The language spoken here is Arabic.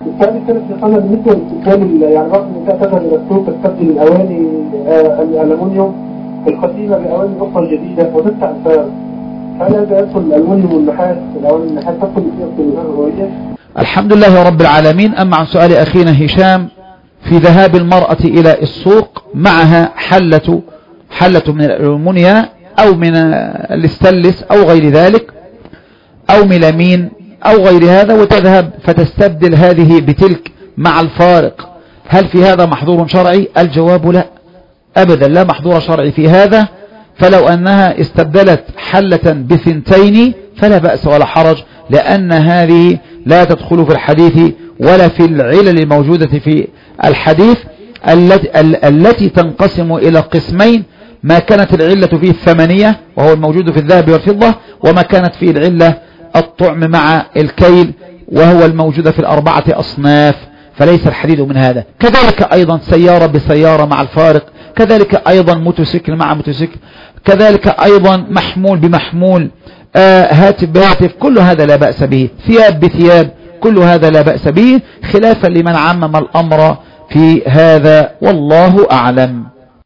الثاني كانت يقال بالنسبة للاستبدال يعني بعض النساء تذهب إلى السوق تستبدل الأواني الألمنيوم القديمة بأواني أخرى جديدة وتدفع الفارق. هل هذا يدخل الألمنيوم والنحاس الأواني النحاس تدخل في الرؤية؟ الحمد لله رب العالمين. أما عن سؤال أخينا هشام في ذهاب المرأة إلى السوق معها حلة من الألمنيا أو من الاستانلس أو غير ذلك أو ميلامين أو غير هذا وتذهب فتستبدل هذه بتلك مع الفارق، هل في هذا محظور شرعي؟ الجواب لا أبدا، لا محظور شرعي في هذا. فلو أنها استبدلت حلة بثنتين فلا بأس ولا حرج، لأن هذه لا تدخل في الحديث ولا في العلل الموجودة في الحديث التي تنقسم إلى قسمين: ما كانت العلة فيه الثمنية وهو الموجود في الذهب والفضة، وما كانت فيه العلة الطعم مع الكيل وهو الموجود في الأربعة أصناف، فليس الحديث من هذا. كذلك أيضا سيارة بسيارة مع الفارق، كذلك أيضا موتوسيكل مع موتوسيكل، كذلك أيضا محمول بمحمول، هاتف بهاتف، كل هذا لا بأس به، ثياب بثياب، كل هذا لا بأس به، خلافا لمن عمم الأمر في هذا، والله أعلم.